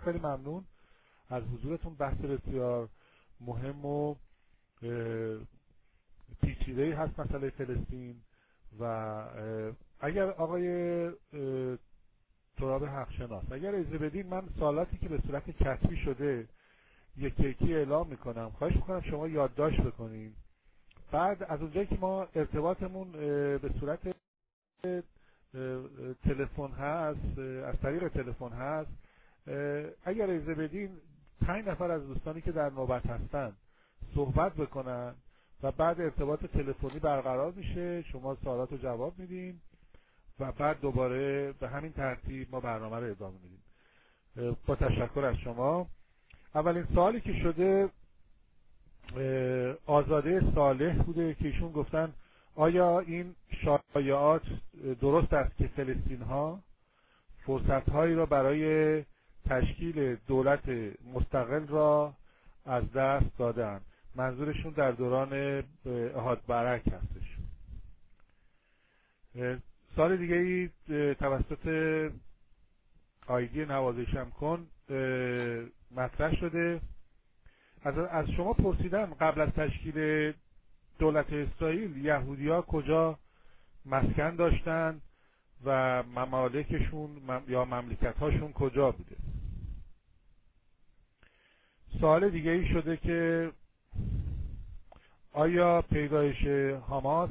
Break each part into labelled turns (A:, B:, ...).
A: خیلی ممنون از حضورتون. بحث بسیار مهم و پیچیده‌ای هست مسئله فلسطین و اگر آقای تراب حقشناس اگر اجازه بدین من سوالاتی که به صورت کتبی شده یکی یکی اعلام میکنم، خواهش میکنم شما یادداشت بکنین. بعد از اونجایی که ما ارتباطمون به صورت تلفن هست، از طریق تلفن هست، اگر اجازه بدین 5 نفر از دوستانی که در نوبت هستن صحبت بکنن و بعد ارتباط تلفنی برقرار میشه، شما سوالات رو جواب میدین و بعد دوباره به همین ترتیب ما برنامه رو ادامه میدیم. با تشکر از شما. اولین سوالی که شده آزاده صالح بوده که ایشون گفتن آیا این شایعات درست است که فلسطین ها فرصت هایی را برای تشکیل دولت مستقل را از دست دادن؟ منظورشون در دوران احاد برک هستش. سال دیگه ای توسط آیدی نوازشم کن مطرح شده. از شما پرسیدن قبل از تشکیل دولت اسرائیل یهودی‌ها کجا مسکن داشتن و ممالکشون یا مملکت‌هاشون کجا بوده. سوال دیگه ای شده که آیا پیدایش حماس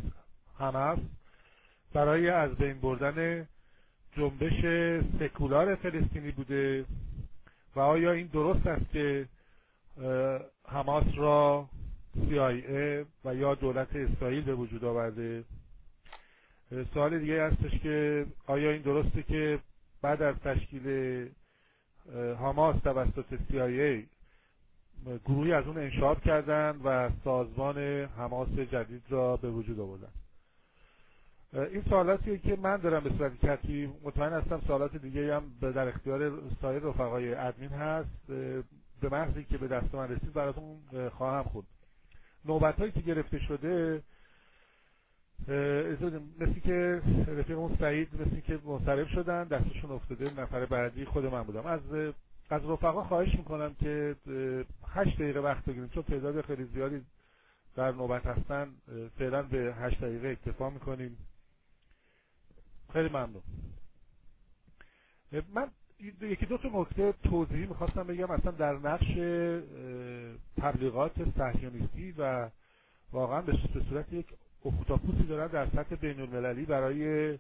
A: برای از بین بردن جنبش سکولار فلسطینی بوده و آیا این درست است که حماس را CIA و یا دولت اسرائیل به وجود آورده؟ سوال دیگه هستش که آیا این درسته که بعد از تشکیل حماس توسط CIA گروهی از اون انشاب کردن و سازمان حماس جدید را به وجود آوردن؟ این سوالاتیه که من دارم به صورت کتبی، مطمئن هستم سوالات دیگه هم در اختیار سایر رفقای ادمین هست، به محضی که به دست من رسید براتون خواهم خوند. نوبتایی که گرفته شده مثل که رفیقمون سعید مثل که منصرف شدن، دستشون افتاده، نفر بعدی خود من بودم. از رفقا خواهش میکنم که 8 دقیقه وقت بگیریم، چون تعداد خیلی زیادی در نوبت هستن. فعلا به 8 دقیقه اکتفا میکنیم. خیلی ممنون. من یکی دو تا نکته توضیحی میخواستم بگم اصلا در نقش تبلیغات صهیونیستی و واقعا به صورت یک اختاپوسی دارن در سطح بین المللی برای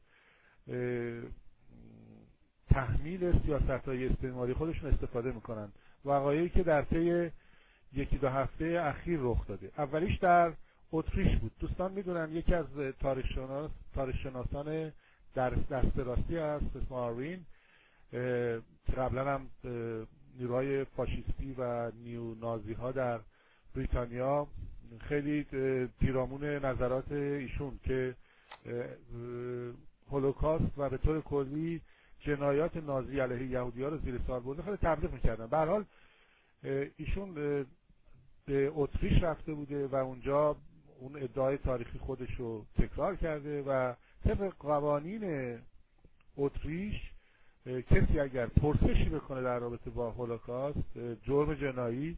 A: تحمیل سیاست‌های استعماری خودشون استفاده میکنن. وقایعی که در طی 1-2 هفته اخیر رخ داده. اولیش در اتریش بود. دوستان میدونن یکی از تاریخ‌شناسان در دست راستی است اسم آروین، قبلا هم نیروهای فاشیستی و نیو نازی ها در بریتانیا خیلی پیرامون نظرات ایشون که هولوکاست و به طور کلی جنایات نازی علیه یهودی‌ها رو زیر سوال برده خیلی تبلیغ می‌کردن. به هر حال ایشون به اتریش رفته بوده و اونجا اون ادعای تاریخی خودش رو تکرار کرده و طبق قوانین اتریش کسی اگر پرسشی بکنه در رابطه با هولوکاست جرم جنایی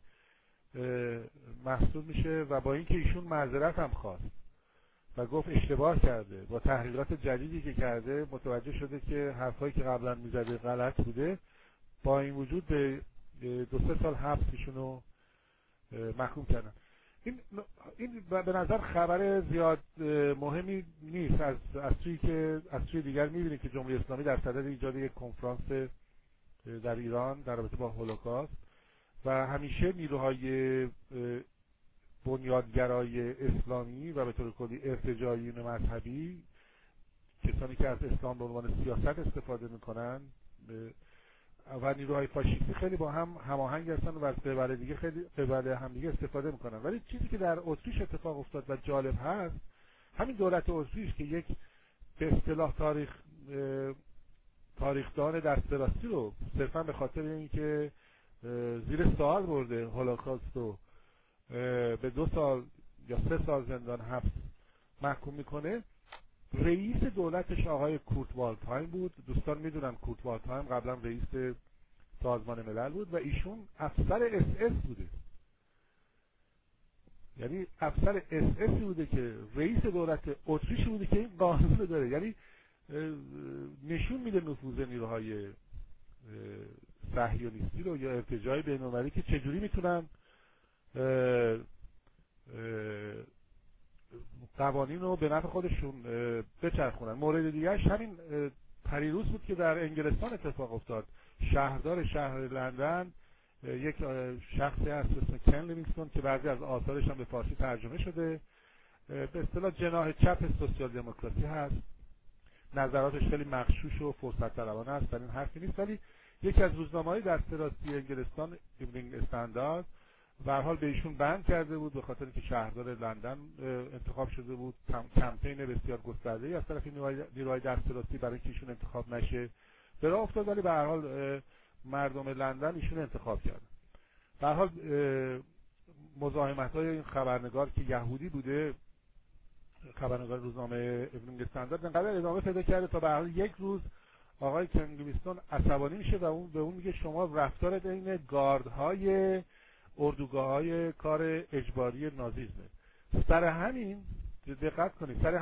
A: محسوب میشه و با اینکه ایشون معذرت هم خواست و گفت اشتباه کرده، با تحقیقات جدیدی که کرده متوجه شده که حرفایی که قبلا میزده غلط بوده، با این وجود به 2-3 سال حبس ایشونو محکوم کردن. این به نظر خبر زیاد مهمی نیست. از سوی دیگر می‌بینید که جمهوری اسلامی در صدد ایجاد یک کنفرانس در ایران در رابطه با هولوکاست و همیشه نیروهای بنیادگرای اسلامی و به طور کلی ارتجاعیون مذهبی، کسانی که از اسلام به عنوان سیاست استفاده میکنن و نیروهای فاشیستی خیلی با هم هماهنگ هستن و از قبل دیگه خیلی قبل هم دیگه استفاده میکنن. ولی چیزی که در اتریش اتفاق افتاد و جالب هست، همین دولت اتریش که یک به اصطلاح تاریخدان دسترسی رو صرفا به خاطر اینکه زیر سوال برده هولوکاست رو به 2 سال یا 3 سال زندان حبس محکوم میکنه، رئیس دولتش آقای کورت والدهایم بود. دوستان میدونن کورت والدهایم قبلا رئیس سازمان ملل بود و ایشون افسر اس اس بوده. یعنی افسر اس اس بوده که رئیس دولت اتریش بوده که این قانون رو داره. یعنی نشون میده نفوذ نیروهای صهیونیستی رو یا ارتجاعی بین‌المللی که چجوری میتونن قوانین رو به نفع خودشون بچرخونن. مورد دیگرش همین پریروز بود که در انگلستان اتفاق افتاد. شهردار شهر لندن یک شخصی هست اسم کن لیوینگستون که بعضی از آثارش هم به فارسی ترجمه شده، به اصطلاح جناح چپ سوسیال دموکراسی هست، نظراتش خیلی مغشوش و فرصت طلبانه است، در این حرفی نیست، ولی یکی از روزنامه‌های دست راستی انگلستان ایونینگ استاندارد به هر حال به ایشون بند کرده بود به خاطر اینکه شهردار لندن انتخاب شده بود. کمپین بسیار گسترده‌ای از طرف نیروهای دست راستی برای اینکه ایشون انتخاب نشه به راه افتاد، ولی به هر حال مردم لندن ایشون انتخاب کردن. به هر حال مزاحمت‌های این خبرنگار که یهودی بوده، خبرنگار روزنامه ایونینگ استاندارد، انقدر ادامه پیدا کرده تا به هر حال یک روز آقای کن لیوینگستون عصبانی میشه و اون به اون میگه شما رفتارت عین گاردهای اردوگاه‌های کار اجباری نازیسمه. سر همین دقت کنید، سر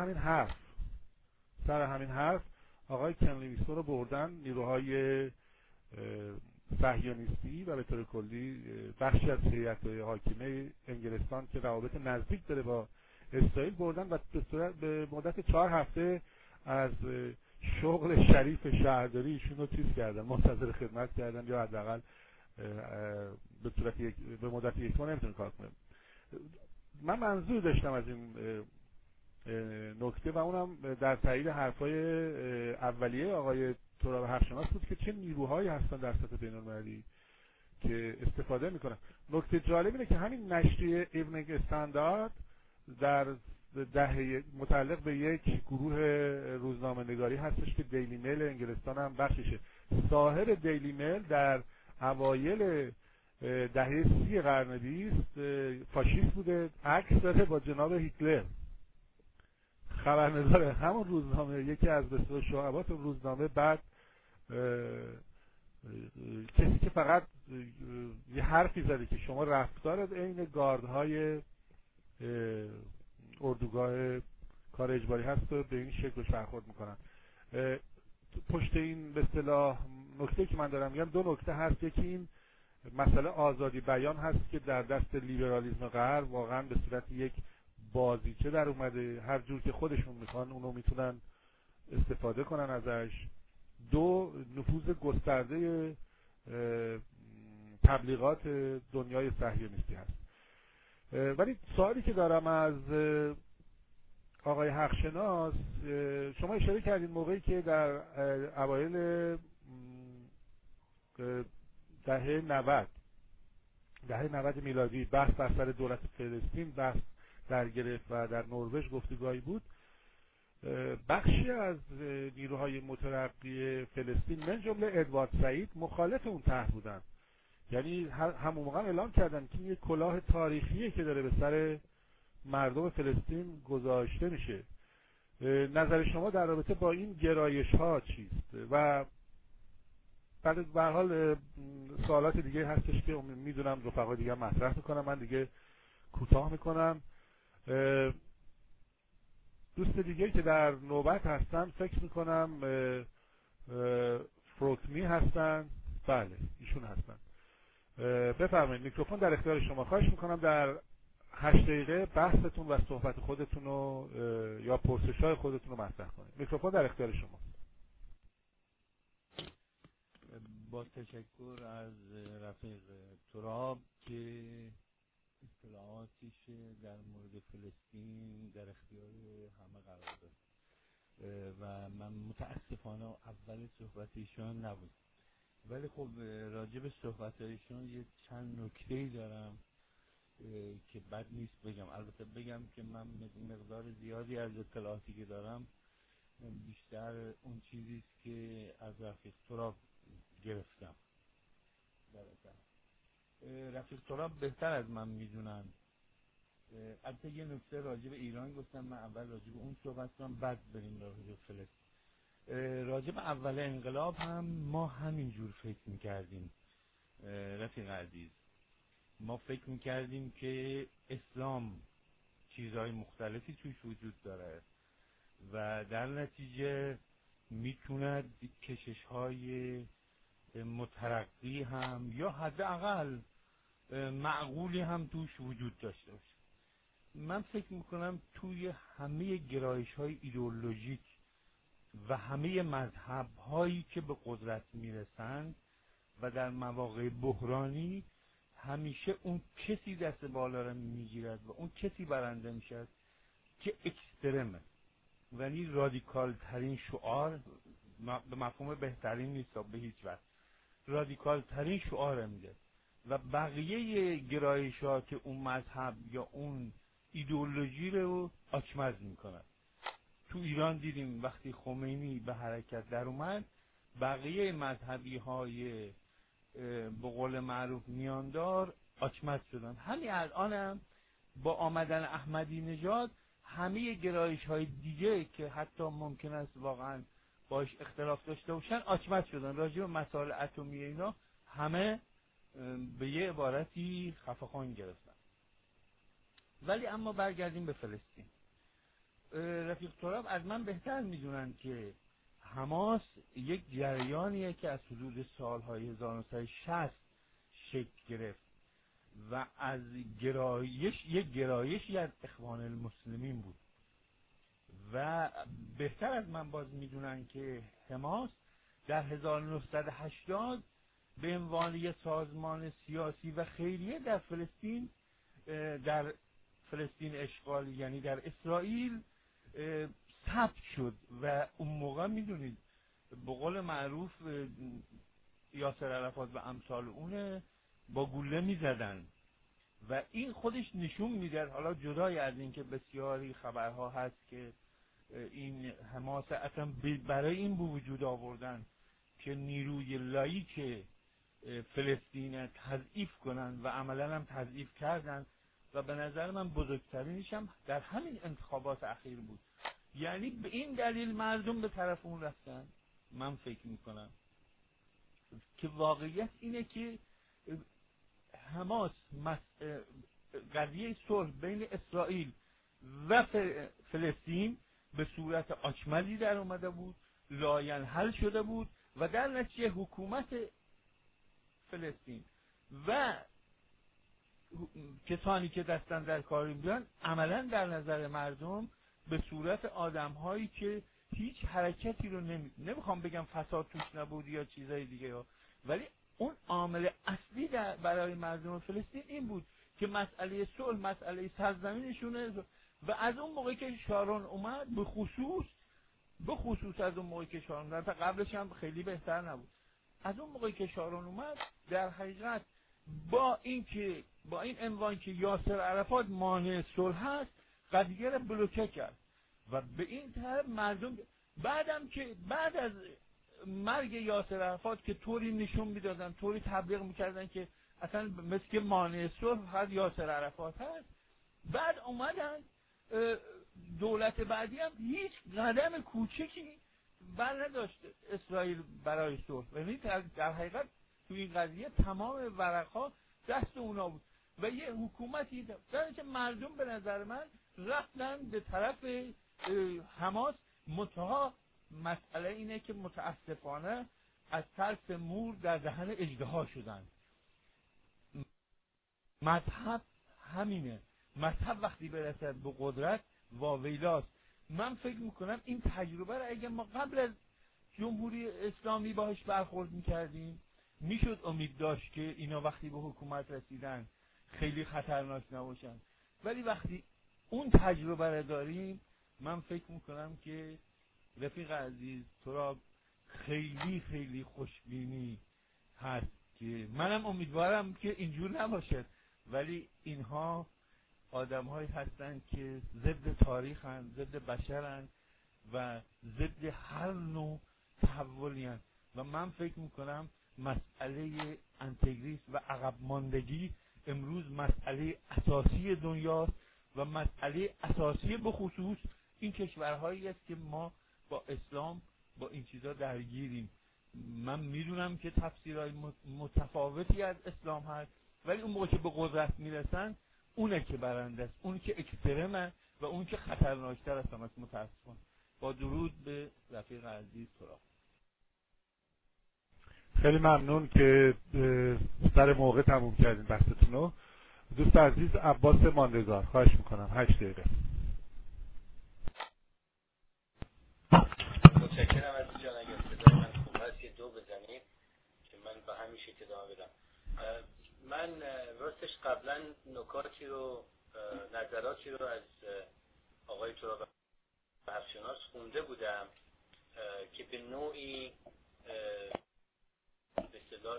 A: همین حرف آقای کن لیوینگستون رو بردن نیروهای صهیونیستی و به طور کلی بخشی از هیئت حاکمه انگلستان که روابط نزدیک داره با اسرائیل بردن و به مدت 4 هفته از شغل شریف شهرداری ایشون رو چیز کردن، منتظر خدمت کردن یا حداقل به مدت 1 ماه نمیتونه کار کنه. من منظور داشتم از این نکته و اونم در تایید حرفای اولیه آقای تراب حقشناس بود که چه نیروهایی هستن در سطح بین‌المللی که استفاده میکنن. نکته جالب اینه که همین نشریه ایونینگ استاندارد در دهه متعلق به یک گروه روزنامه‌نگاری هستش که دیلی میل انگلستان هم بخششه. صاحب دیلی میل در اوایل دهه 30 قرن 20 فاشیست بوده، عکس داره با جناب هیتلر. خبرنگار همون روزنامه، یکی از بسیار شعبات روزنامه، بعد کسی که فقط یه حرفی زده که شما رفتارت عین گاردهای اردوگاه کار اجباری هست و به این شکل برخورد میکنن. پشت این به اصطلاح نکته که من دارم میگم 2 نکته هست. یکی این مسئله آزادی بیان هست که در دست لیبرالیسم غرب واقعا به صورت یک بازیچه در اومده، هر جور که خودشون میخوان اونو میتونن استفاده کنن ازش. 2 نفوذ گسترده تبلیغات دنیای صهیونیستی هست. ولی سوالی که دارم از آقای حقشناس، شما اشاره کردین موقعی که در اوایل دهه 90 میلادی بحث بر سر دولت فلسطین بحث در گرفت و در نروژ گفتگوهایی بود، بخشی از نیروهای مترقی فلسطین من جمله ادوارد سعید مخالف اون طرح بودن. یعنی همون موقع اعلام کردن که این کلاه تاریخیه که داره به سر مردم فلسطین گذاشته میشه. نظر شما در رابطه با این گرایش ها چیست؟ و بعد به هر حال سوالات دیگه هستش که میدونم رفقا دیگه مطرح میکنم، من دیگه کوتاه میکنم. دوست دیگه که در نوبت هستن فکر میکنم فروتمی هستن. بله ایشون هستن. بفرمایید میکروفون در اختیار شما. خواهش میکنم در 8 دقیقه بحثتون و صحبت خودتون رو یا پرسش‌های خودتون رو مطرح کنید. میکروفون در اختیار شما.
B: با تشکر از رفیق تراب که اطلاعاتش در مورد فلسطین در اختیار همه قرار داد و من متاسفانه اول صحبت ایشان نبود، ولی خب راجع به صحبت ایشان یه چند نکته‌ای دارم که بد نیست بگم. البته بگم که من مقدار زیادی از اطلاعاتی که دارم بیشتر اون چیزیست که از رفیق تراب گرفتم. رفیق تراب بهتر از من میدونن. البته یه نکته راجع به ایران گفتم، من اول راجع به اون صحبت کنم بعد بریم راجع به فلسطین. راجع به اول انقلاب هم ما همینجور فکر میکردیم رفیق عزیز، ما فکر میکردیم که اسلام چیزهای مختلفی توش وجود داره و در نتیجه میتوند کشش‌های مترقی هم یا حداقل معقولی هم توش وجود داشته باشه. من فکر میکنم توی همه گرایش‌های ایدئولوژیک و همه مذهب‌هایی که به قدرت میرسند و در مواقع بحرانی همیشه اون کسی دست بالا رو میگیرد و اون کسی برنده میشد که اکسترمه، یعنی رادیکال ترین شعار، به مفهوم بهترین نیست به هیچ وجه، رادیکال ترین شعار میده و بقیه گرایشات اون مذهب یا اون ایدئولوژی رو آچمز میکنن. تو ایران دیدیم وقتی خمینی به حرکت در اومد، بقیه مذهبی های به قول معروف میاندار آچمز شدن. همین الان هم با آمدن احمدی نژاد همه گرایش های دیگه که حتی ممکن است واقعا باش اختلاف داشته باشن آچمز شدن. راجع به مسائل اتمی اینا همه به یه عبارتی خفخان گرفتن. ولی اما برگردیم به فلسطین. رفیق تراب از من بهتر میدونن که حماس یک جریانیه که از حدود سالهای 1960 شکل گرفت و از یک گرایشی از اخوان المسلمین بود و بهتر از من باز میدونن که حماس در 1980 به عنوان یک سازمان سیاسی و خیریه در فلسطین اشغال، یعنی در اسرائیل ثبت شد و اون موقع میدونید به قول معروف یاسر عرفات و امثال اونه با گوله میزدن و این خودش نشون میده، حالا جدای از اینکه بسیاری خبرها هست که این حماس اصلا برای این به وجود آوردن که نیروی لاییک فلسطین تضعیف کنن و عملا هم تضعیف کردن و به نظر من بزرگترینش هم در همین انتخابات اخیر بود. یعنی به این دلیل مردم به طرف اون رفتن. من فکر میکنم که واقعیت اینه که حماس قضیه صلح بین اسرائیل و فلسطین به صورت آچمزی در اومده بود، لاینحل شده بود و در نتیجه حکومت فلسطین و کسانی که دستن در کار بیان عملا در نظر مردم به صورت آدم‌هایی که هیچ حرکتی رو نمیخوام بگم فساد توش نبود یا چیزای دیگه ها، ولی اون عامل اصلی برای مردم فلسطین این بود که مسئله صلح، مسئله سرزمینشونه و از اون موقعی که شارون اومد به خصوص از اون موقعی که شارون اومد، قبلش هم خیلی بهتر نبود، از اون موقعی که شارون اومد در حقیقت با این عنوان که یاسر عرفات مانع صلح هست قضیه رو بلوکه کرد و به این طرف مردم بعد از مرگ یاسر عرفات که طوری نشون میدادن، طوری تبلیغ میکردن که اصلا مثل که مانع صلح فقط یاسر عرفات هست، بعد اومدن دولت بعدی هم هیچ قدم کوچکی بر نداشت اسرائیل برای صلح. یعنی در حقیقت تو این قضیه تمام ورقها دست اونا بود و یه حکومتی درنچه مردم به نظر من رفتن به طرف حماس. منتها مسئله اینه که متاسفانه از ترس مور در دهن اژدها شدن. مذهب همینه، مذهب وقتی برسد به قدرت واویلاست. من فکر میکنم این تجربه رو اگه ما قبل از جمهوری اسلامی باهاش برخورد میکردیم میشد امید داشت که اینا وقتی به حکومت رسیدن خیلی خطرناک نباشن، ولی وقتی اون تجربه رو داریم من فکر میکنم که رفیق عزیز تو را خیلی خیلی خوشبینی هست که منم امیدوارم که اینجور نباشه، ولی اینها آدم هایی هستن که ضد تاریخ هن، ضد بشر هن و ضد هر نوع تحولی هن و من فکر میکنم مسئله انتگریسم و عقب ماندگی امروز مسئله اساسی دنیاست و مسئله اساسی به خصوص این کشورهایی است که ما با اسلام با این چیزا درگیریم من میدونم که تفسیرهای متفاوتی از اسلام هست، ولی اون موقع که به قدرت میرسن اونه که برنده است، اون که اکسترمه و اون که خطرناکتر است. متاسفانه. با درود به رفیق عزیز تراب.
A: خیلی ممنون که سر موقع تموم کردین بحثتون رو. دوست عزیز عباس ماندگار، خواهش میکنم 8 دقیقه.
C: متشکرم از جان. اگر صدای من خوب هست یه دو بزنید که من به همین شکل ادامه بدم. من راستش قبلا نکاتی رو، نظراتی رو از آقای تراب حرفشناس خونده بودم که به نوعی به اصطلاح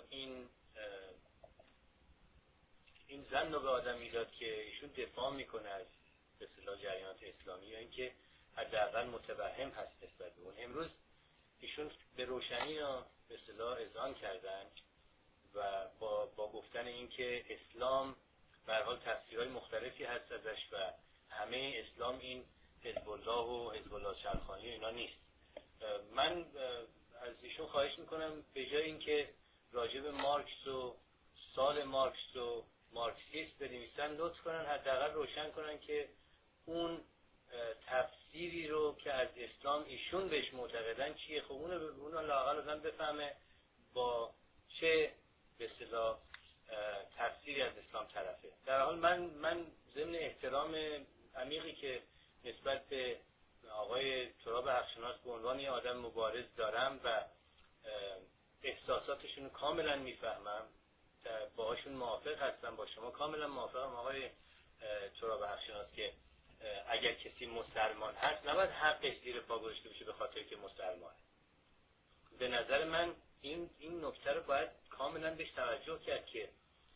C: این ظن رو به آدم میداد که ایشون دفاع میکنه از به اصطلاح جریانات اسلامی، یا اینکه حداقل متوهم هست نسبت به اون. امروز ایشون به روشنی را به اصطلاح اذعان کردن و با گفتن اینکه اسلام به هر حال تفسیرهای مختلفی هست ازش و همه اسلام این حزب الله و حزب الله چرخانی و اینا نیست. من از ایشون خواهش میکنم به جای اینکه راجع به مارکس و سال مارکس و مارکسیست بنویسن، لطف کنن حداقل روشن کنن که اون تفسیری رو که از اسلام ایشون بهش معتقدن چیه. خب اون لااقل آدم بفهمه با چه به اصطلاح تفسیری از اسلام طرفه. در حال من ضمن احترام عمیقی که نسبت به آقای تراب حقشناس به عنوان یه آدم مبارز دارم و احساساتشون کاملا میفهمم، باهاشون موافق هستم، با شما کاملا موافقم آقای تراب حقشناس که اگر کسی مسلمان هست نباید حقش زیر پا گذاشته بشه به خاطر که مسلمانه. به نظر من این نکته رو باید کاملا بهش توجه کرد که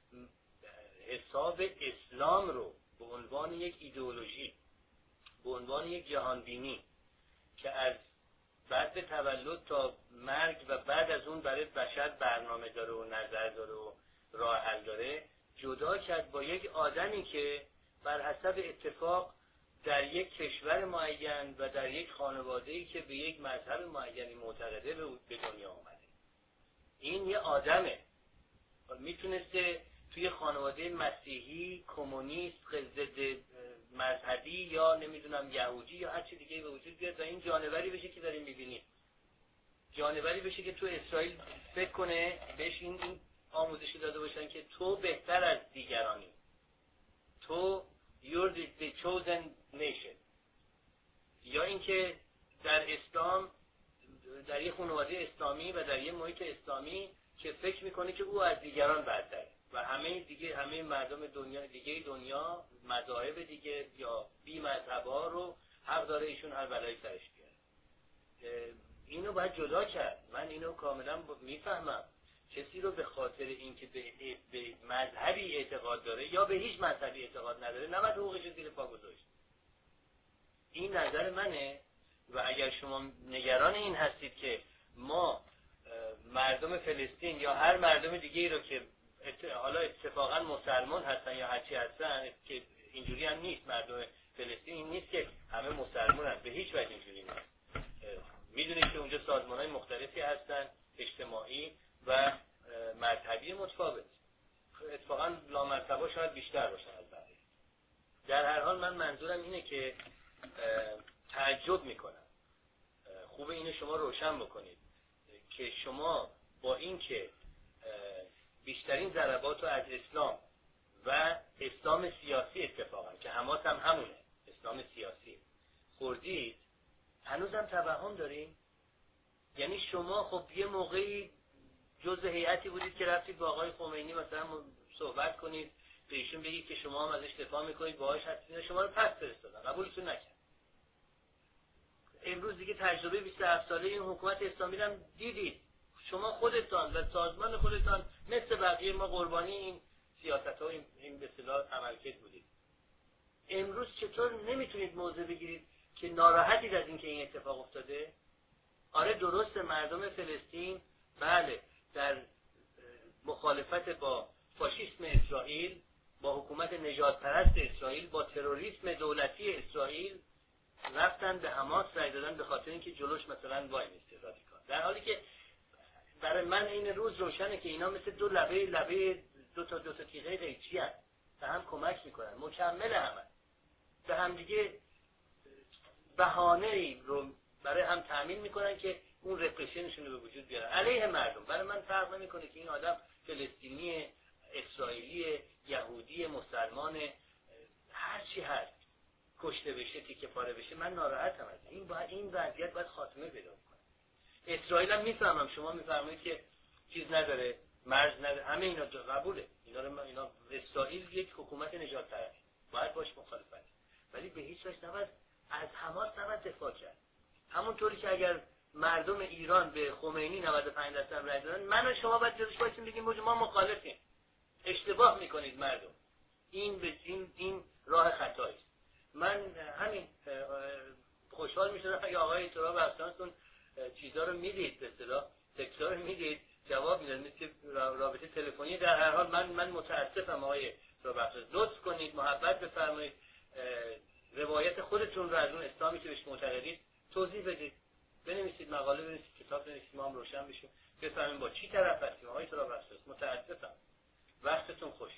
C: حساب اسلام رو به عنوان یک ایدئولوژی، به عنوان یک جهانبینی که از بعد تولد تا مرگ و بعد از اون برای بشر برنامه داره و نظر داره و راه حل داره، جدا کرد با یک آدمی که بر حسب اتفاق در یک کشور معین و در یک خانواده‌ای که به یک مذهب معینی معتقده به دنیا آمده. این یه آدمه، میتونسته توی خانواده مسیحی، کمونیست، ضد مذهبی یا نمیدونم یهودی یا هر چی دیگه به وجود بیاد و این جانوری بشه که داریم میبینیم. جانوری بشه که تو اسرائیل فکر کنه، بهش این آموزشی داده باشن که تو بهتر از دیگرانی، تو you're the chosen nation. یا اینکه در اسلام، در یک خانواده اسلامی و در یک محیط اسلامی که فکر میکنه که او از دیگران برتره و همه مردم دنیا مذاهب دیگه یا بی مذهب‌ها رو حق داره ایشون هر بلایی سرش بیاره. اینو باید جدا کرد. من اینو کاملا میفهمم. کسی رو به خاطر اینکه به مذهبی اعتقاد داره یا به هیچ مذهبی اعتقاد نداره نباید حقوقش رو زیر پا گذاشت. این نظر منه و اگر شما نگران این هستید که ما مردم فلسطین یا هر مردم دیگه‌ای رو که حالا اتفاقا مسلمان هستن یا هرچی هستن، که اینجوری هم نیست، مردم فلسطین این نیست که همه مسلمان هستن، به هیچ وجه اینجوری نیست. میدونید که اونجا سازمان‌های مختلفی هستن، اجتماعی و مذهبی متفاوت، اتفاقا لامذهبا شاید بیشتر باشن از بقیه. در هر حال من منظورم اینه که تعجب میکنم، خوبه اینو شما روشن بکنید که شما با اینکه بیشترین ضربات رو از اسلام و اسلام سیاسی اتفاقا که حماس هم همونه، اسلام سیاسی خوردید، هنوزم توهم دارین. یعنی شما خب یه موقعی جزء هیئتی بودید که رفتید با آقای خمینی مثلا صحبت کنید، به ایشون بگید که شما هم ازش دفاع میکنید، باهاش هستید، شما رو پس فرستادن، قبولتون نکرد. امروز دیگه تجربه 27 ساله این حکومت اسلامی رو دیدید. شما خودتان و سازمان خودتان مثل بقیه ما قربانی این سیاست‌ها و این به اصطلاح عملکرد بودید. امروز چطور نمیتونید موضع بگیرید که ناراحتید از اینکه این اتفاق افتاده؟ آره درست، مردم فلسطین بله در مخالفت با فاشیسم اسرائیل، با حکومت نژاد پرست اسرائیل، با تروریسم دولتی اسرائیل رفتن به حماس رای دادن به خاطر اینکه جلوش مثلا وای میسته رادیکال، در حالی که برای من این روز روشنه که اینا مثل دو لبه دو تا تیغه قیچی هست، به هم کمک میکنن، مکمل همه، به هم دیگه بهانه‌ای رو برای هم تامین میکنن که اون رپرشنشون رو به وجود بیارن علیه مردم. برای من فرق نمیکنه که این آدم فلسطینی، اسرائیلی، یهودی، مسلمان، هر چی هست کشته بشه، تیکه پاره بشه، من ناراحتم از این وضعیت باید خاتمه پیدا کنه. اسرائیل هم میفهمم، شما میفهمید که چیز نداره، مرز نداره، همه اینا قبوله، اینا اسرائیل یک حکومت نجات طلبی باید باش مخالفت، ولی به هیچ وجه نباید از حماس نباید دفاع کرد. همونطوری که اگر مردم ایران به خمینی 95% رای دادن، من و شما باید جلوش باشیم بگیم ما مخالفیم. اشتباه میکنید مردم، این راه خطایی است. من همین خوشحال میشدم اگه آقای تراب افسانتون چیزا رو میدید، به اصطلاح تکسا رو میدید، جواب میدن، مثل رابطه تلفنی. در هر حال من متاسفم آقای تراب افسان، لطف کنید محبت بفرمایید روایت خودتون رو از اون اسلامی که بهش معتقدید توضیح بدید، بنویسید، مقاله بنویسید، کتاب بنویسید، ما هم روشن بشیم بفهمیم با چی طرف هستیم. آقای تراب افسان متاسفم، وقتتون خوش.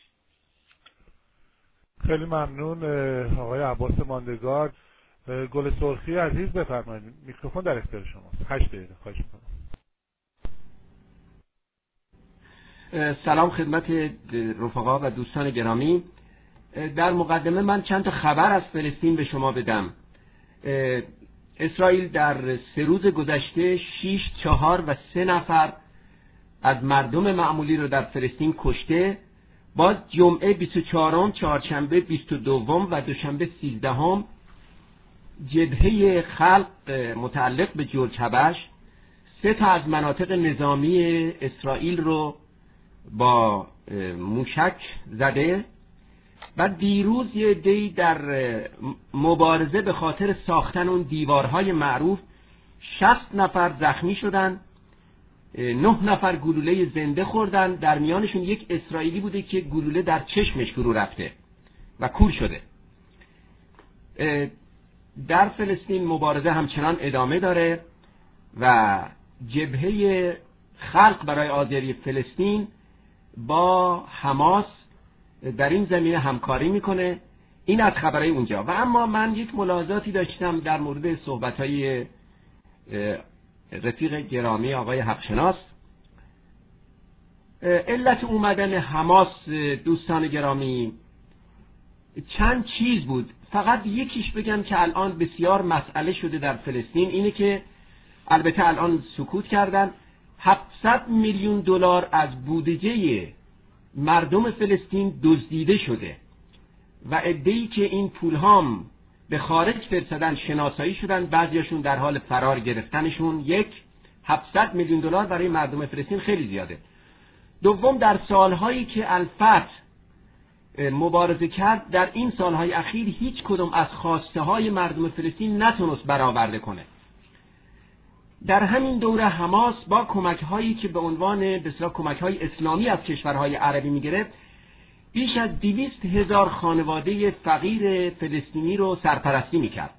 A: خیلی ممنون آقای عباس ماندگار. گل سرخی عزیز بفرمایید، میکروفون در اختیار شماست. 8 دقیقه خواهش می‌کنم.
D: سلام خدمت رفقا و دوستان گرامی. در مقدمه من چند تا خبر از فلسطین به شما بدم. اسرائیل در 3 روز گذشته 6، 4 و 3 نفر از مردم معمولی رو در فلسطین کشته. باز جمعه 24، چهارشنبه 22 و دوشنبه 13 جبهه خلق متعلق به جورج هبش 3 تا از مناطق نظامی اسرائیل رو با موشک زده. و دیروز یه عده‌ای در مبارزه به خاطر ساختن اون دیوارهای معروف 60 نفر زخمی شدن، 9 نفر گلوله زنده خوردن، در میانشون یک اسرائیلی بوده که گلوله در چشمش فرو رفته و کور شده. در فلسطین مبارزه همچنان ادامه داره و جبهه خلق برای آزادی فلسطین با حماس در این زمینه همکاری میکنه. این از خبرهای اونجا. و اما من یک ملاحظاتی داشتم در مورد صحبتهای رفیق گرامی آقای حقشناس. علت اومدن حماس دوستان گرامی چند چیز بود، فقط یکیش بگم که الان بسیار مسئله شده در فلسطین، اینه که البته الان سکوت کردن، 700 میلیون دلار از بودجه مردم فلسطین دزدیده شده و عده‌ای که این پولهام به خارج فرستادن شناسایی شدن، بعضیاشون در حال فرار گرفتنشون. 700 میلیون دلار برای مردم فلسطین خیلی زیاده. دوم، در سالهایی که الفتح مبارزه کرد، در این سالهای اخیر هیچ کدوم از خواسته های مردم فلسطین نتونست برآورده کنه. در همین دوره حماس با کمک هایی که به عنوان بسیار کمک های اسلامی از کشورهای عربی میگرفت، بیش از 200,000 خانواده فقیر فلسطینی رو سرپرستی میکرد.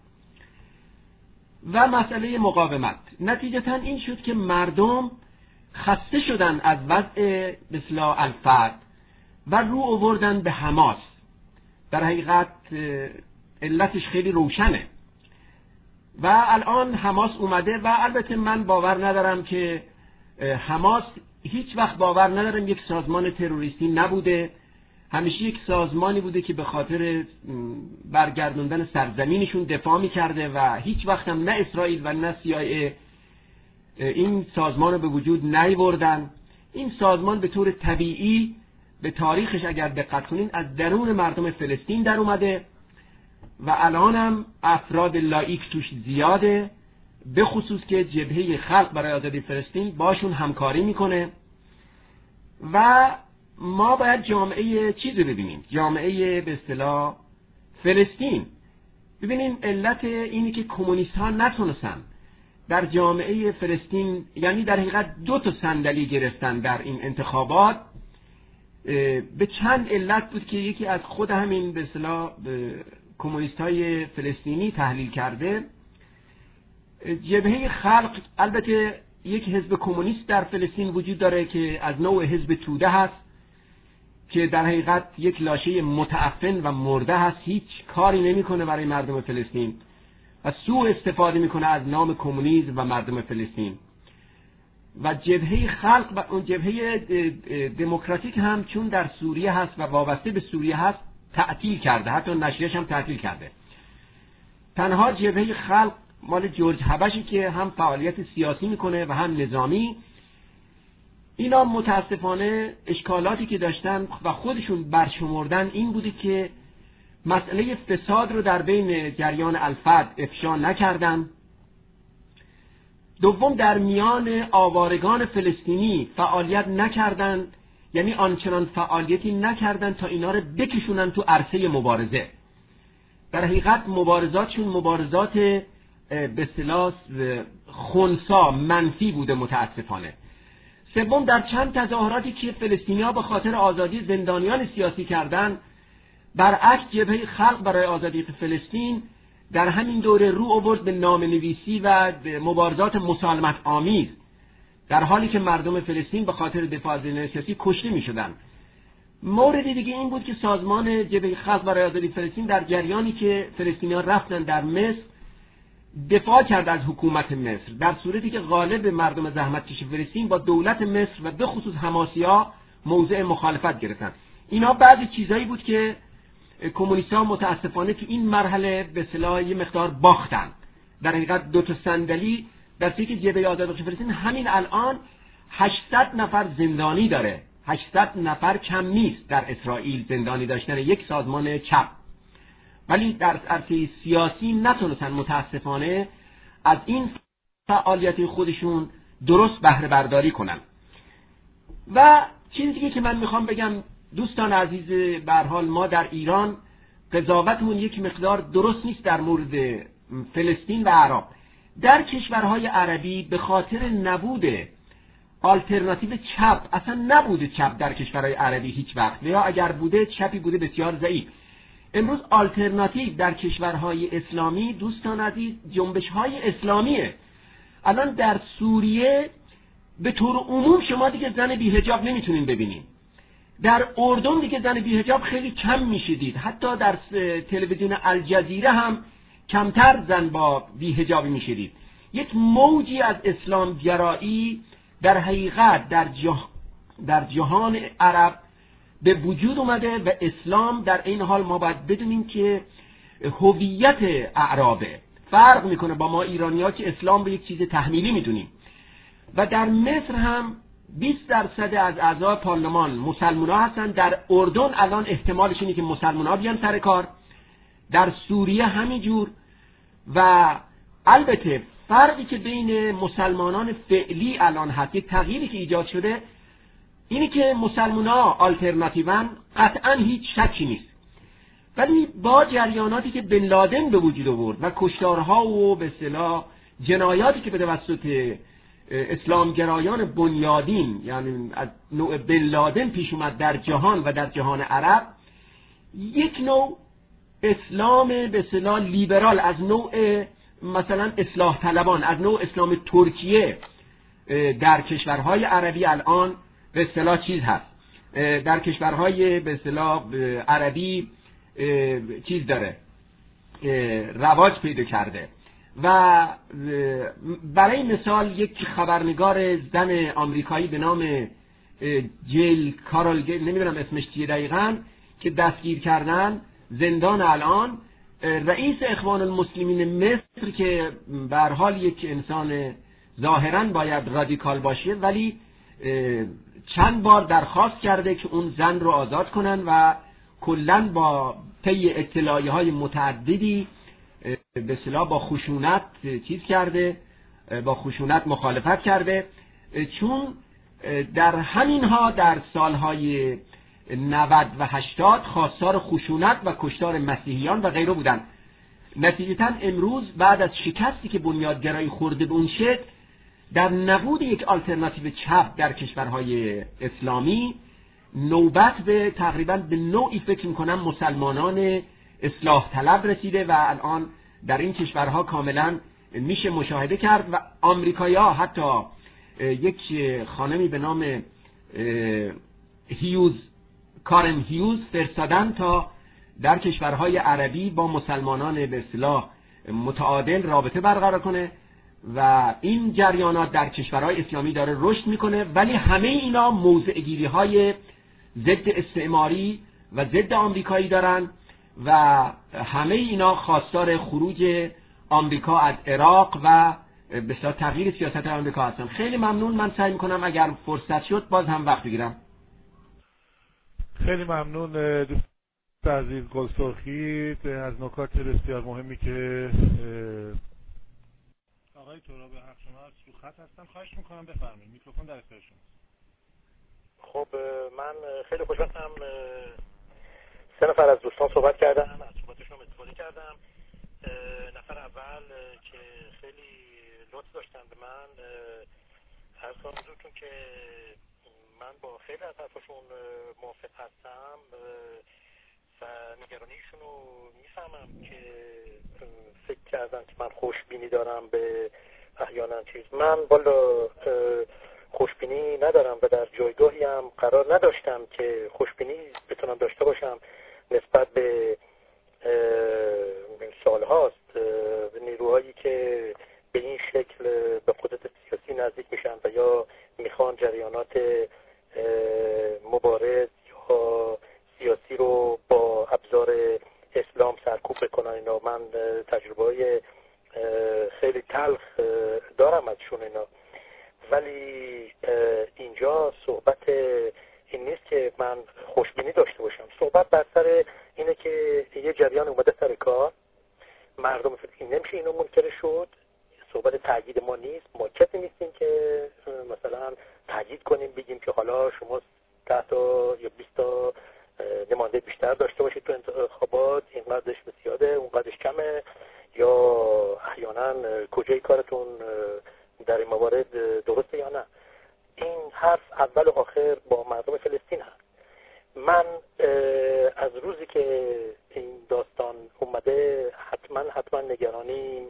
D: و مسئله مقاومت نتیجتا این شد که مردم خسته شدن از وضع بسیار الفتح و رو آوردن به حماس. در حقیقت علتش خیلی روشنه و الان حماس اومده. و البته من باور ندارم که حماس، هیچ وقت باور ندارم یک سازمان تروریستی نبوده، همیشه یک سازمانی بوده که به خاطر برگردوندن سرزمینشون دفاع میکرده و هیچ وقت هم نه اسرائیل و نه CIA این سازمان رو به وجود نیاوردن. این سازمان به طور طبیعی به تاریخش اگر دقت کنین از درون مردم فلسطین در اومده و الان هم افراد لایک توش زیاده، به خصوص که جبهه خلق برای آزادی فلسطین باشون همکاری میکنه. و ما باید جامعه چیزی ببینیم، جامعه به اصطلاح فلسطین. ببینیم علت اینی که کمونیست ها نتونستن در جامعه فلسطین، یعنی در حقیقت 2 صندلی گرفتن در این انتخابات، به چند علت بود که یکی از خود همین به اصطلاح کمونیست های فلسطینی تحلیل کرده. جبهه خلق البته یک حزب کمونیست در فلسطین وجود داره که از نوع حزب توده هست که در حقیقت یک لاشه متعفن و مرده هست، هیچ کاری نمیکنه برای مردم فلسطین و سوء استفاده میکنه از نام کمونیسم و مردم فلسطین. و جبهه خلق و اون جبهه دموکراتیک هم چون در سوریه هست و وابسته به سوریه هست تعطیل کرده، حتی نشریه‌اش هم تعطیل کرده. تنها جبهه خلق مال جورج حبشی که هم فعالیت سیاسی میکنه و هم نظامی. اینا متاسفانه اشکالاتی که داشتن و خودشون برشمردن این بوده که مسئله فساد رو در بین جریان الفت افشا نکردن. دوم، در میان آوارگان فلسطینی فعالیت نکردن، یعنی آنچنان فعالیتی نکردن تا اینا رو بکشونن تو عرصه مبارزه. در حقیقت مبارزاتشون مبارزات به اصطلاح خنثی منفی بوده متاسفانه. سوم، در چند تظاهراتی که فلسطینی‌ها به خاطر آزادی زندانیان سیاسی کردن، برعکس جبهه خلق برای آزادی فلسطین در همین دوره رو آورد به نامه‌نویسی و مبارزات مسالمت آمیز، در حالی که مردم فلسطین به خاطر دفاع از زندانیان سیاسی کشته می‌شدند. مورد دیگه این بود که سازمان جبهه خلق برای آزادی فلسطین در جریانی که فلسطینی‌ها رفتن در مصر دفاع کرد از حکومت مصر، در صورتی که غالب مردم زحمتکش فلسطین با دولت مصر و به خصوص حماسی‌ها موضع مخالفت گرفتن. اینا بعضی چیزایی بود که کمونیست‌ها متاسفانه تو این مرحله به اصطلاح یه مقدار باختن. در حقیقت دو تا صندلی در که جبهه آزادی فلسطین همین الان 800 نفر زندانی داره. 800 نفر کم نیست در اسرائیل زندانی داشتن یک سازمان چپ، ولی در عرصه سیاسی نتونستن متاسفانه از این فعالیت خودشون درست بهره برداری کنن. و چیزی دیگه که من میخوام بگم دوستان عزیز، به هر حال ما در ایران قضاوتمون یک مقدار درست نیست در مورد فلسطین و عراق. در کشورهای عربی به خاطر نبود آلترناتیو چپ، اصلا نبوده چپ در کشورهای عربی هیچ وقت، یا اگر بوده چپی بوده بسیار ضعیف. امروز آلترناتیو در کشورهای اسلامی دوستان عزیز جنبش‌های اسلامیه. الان در سوریه به طور عموم شما دیگه زن بی‌حجاب نمیتونین ببینین. در اردن دیگه زن بی‌حجاب خیلی کم میشدید. حتی در تلویزیون الجزیره هم کمتر زن با بی‌حجابی میشدید. یک موجی از اسلام گرایی در حقیقت در جهان عرب به وجود اومده و اسلام در این حال ما باید بدونیم که هویت اعرابه، فرق میکنه با ما ایرانی‌ها که اسلام به یک چیز تحمیلی میدونیم. و در مصر هم 20% از اعضای پارلمان مسلمان‌ها هستن. در اردن الان احتمالش اینه که مسلمان‌ها بیان سر کار، در سوریه همینجور. و البته فرقی که بین مسلمانان فعلی الان هست، یک تغییری که ایجاد شده اینی که مسلمان‌ها آلترناتیون، قطعاً هیچ شکی نیست. ولی با جریاناتی که بن لادن به وجود آورد و کشتارها و به اصطلاح جنایاتی که به توسط اسلامگرایان بنیادین، یعنی از نوع بن لادن پیش اومد در جهان و در جهان عرب، یک نوع اسلام به اصطلاح لیبرال از نوع مثلا اصلاح طلبان، از نوع اسلام ترکیه در کشورهای عربی الان به اصطلاح چیز هست. در کشورهای به اصطلاح عربی چیز داره، رواج پیدا کرده. و برای مثال یک خبرنگار زن آمریکایی به نام جیل کارول، نمیدونم اسمش چیه دقیقاً، که دستگیر کردن زندان الان، رئیس اخوان المسلمین مصر که به هر حال یک انسان ظاهراً باید رادیکال باشه، ولی چند بار درخواست کرده که اون زن رو آزاد کنن و کلاً با طی اطلاعیه‌های متعددی به اصطلاح با خشونت چیز کرده، با خشونت مخالفت کرده، چون در همینها در سالهای 90 و 80 خواستار خشونت و کشتار مسیحیان و غیره بودن. نتیجتاً امروز بعد از شکستی که بنیادگرایی خورده به اون شکل، در نبود یک آلترناتیو چپ در کشورهای اسلامی، نوبت به تقریباً به نوعی فکر میکنم مسلمانان اصلاح طلب رسیده و الان در این کشورها کاملا میشه مشاهده کرد. و آمریکایی‌ها حتی یک خانمی به نام کارن هیوز فرستادن تا در کشورهای عربی با مسلمانان به اصطلاح متعادل رابطه برقرار کنه و این جریانات در کشورهای اسلامی داره رشد میکنه، ولی همه اینا موضع‌گیری‌های ضد استعماری و ضد آمریکایی دارن و همه اینا خواستار خروج آمریکا از عراق و بسیار تغییر سیاست آمریکا هستن. خیلی ممنون. من سعی میکنم اگر فرصت شد باز هم وقت بگیرم.
A: خیلی ممنون دوست عزیز گلسرخی از نکات بسیار مهمی که آقای تراب حق شما رو خط هستم. خواهش میکنم بفرمایید، میکروفون در اختیار شماست.
E: خب من خیلی خوشبختم 3 نفر از دوستان صحبت کردن، از صحبتشون استفاده کردم. نفر اول که خیلی لطف داشتن به من عرض کنم حضورتون که من با خیلی از حرفشون موافق هستم و نگرانیشون رو میفهمم که فکر کردن که من خوشبینی دارم به احیانا چیز. من والا خوشبینی ندارم و در جایگاهی هم قرار نداشتم که خوشبینی بتونم داشته باشم نسبت به سال هاست نیروهایی که به این شکل به قدرت سیاسی نزدیک میشن و یا میخوان جریانات مبارز یا سیاسی رو با ابزار اسلام سرکوب بکنن. اینا من تجربه‌های خیلی تلخ دارم ازشون اینا، ولی اینجا صحبت این نیست که من خوشبینی داشته باشم. صحبت بر سر اینه که یه جریان اومده سر کار، مردم فلسطین نمیشه اینو منکر شد. صحبت تأیید ما نیست، ما کسی نیستیم که مثلا تأیید کنیم بگیم که حالا شما 10 تا یا 20 تا نماینده بیشتر داشته باشید تو انتخابات، اینقدرش بسیاره اونقدرش کمه، یا احیانا کجای کارتون در این موارد درسته یا نه. این حرف اول و آخر با مردم فلسطین هست. من از روزی که این داستان اومده حتما نگرانیم